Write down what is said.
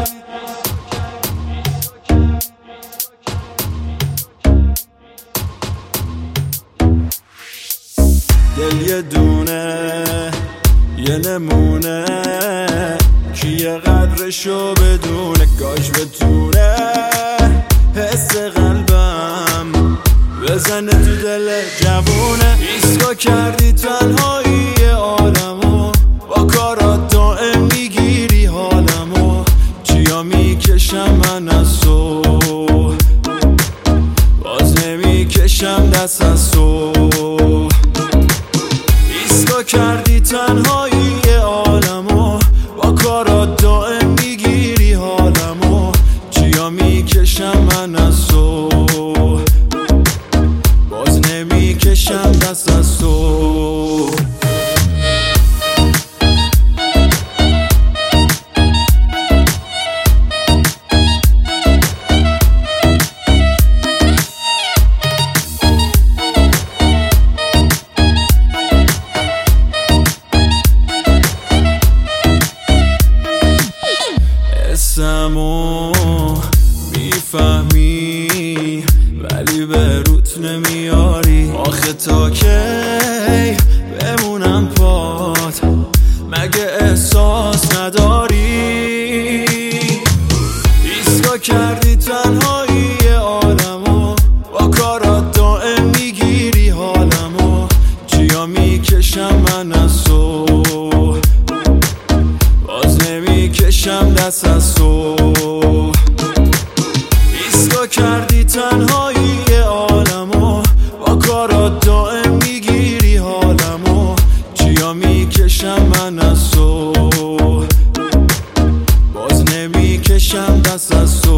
دل یه دونه یه نمونه کیه قدرشو بدونه کاش بتونه حس قلبم بزنه تو دل جوونه. ایسکا کردی تنهایی عالمو با کارات دائم میگیری حالمو چیا میکشم من از تو باز نمیکشم دست از تو. ایسکا کردی تنهایی عالمو با کارات دائم میگیری حالمو چیا میکشم من از تو باز نمیکشم دست از تو. اسمو میفهمی ولی به روت نمیاری آخه تا کی بمونم پات مگه احساس نداری. ایسکا کردی تنهایی عالمو با کارات دائم میگیری حالمو چیا میکشم من از تو باز نمیکشم دست از تو. ایسکا کردی تنهایی عالمو با کارات دائم میگیری حالمو چیا میکشم من از تو باز نمیکشم دست از تو.